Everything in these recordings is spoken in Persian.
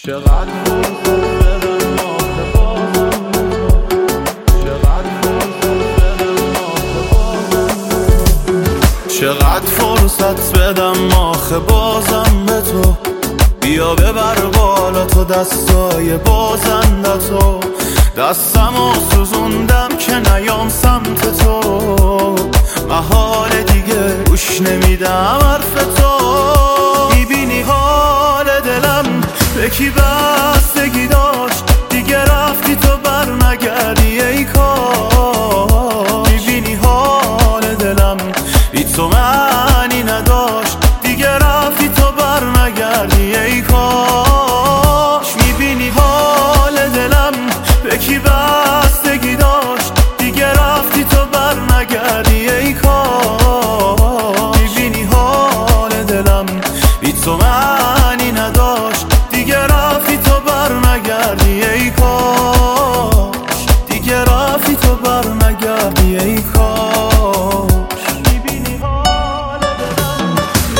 چقدر فرصت بدم آخه بازم چقدر فرصت بدم آخه بازم به تو بیا ببر بالا تو دستای بازندتو دستمو سوزوندم که نیام سمت تو محال دیگه گوش نمیدم حرف تو میبینی حال دلم به کی بستگی داشت دیگه رفتی تو بر نگردی ای کاش میبینی حال دلم بی تو معنی نداشت دیگه رفتی تو بر نگردی ای کاش میبینی حال دلم به کی بستگی داشت دیگه رفتی تو بر نگردی ای کاش میبینی حال دلم بی تو معنی نداشت دیگه رفتی تو بر نگردی ای کاش دیگه رفتی تو بر نگردی ای کاش میبینی حال دلم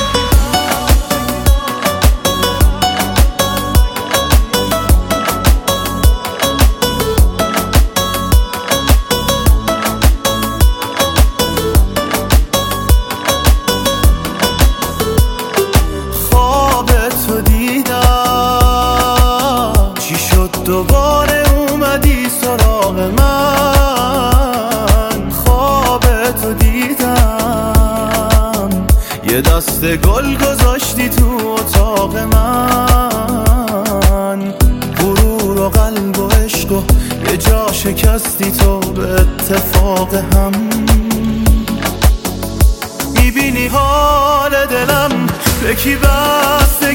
خواب تو دیدم چی شد دوباره اومدی سراغ من خواب تو دیدم یه دست گل گذاشتی تو اتاق من غرور و قلب و عشق و یه جا شکستی تو به اتفاق هم میبینی حال دلم به کی بست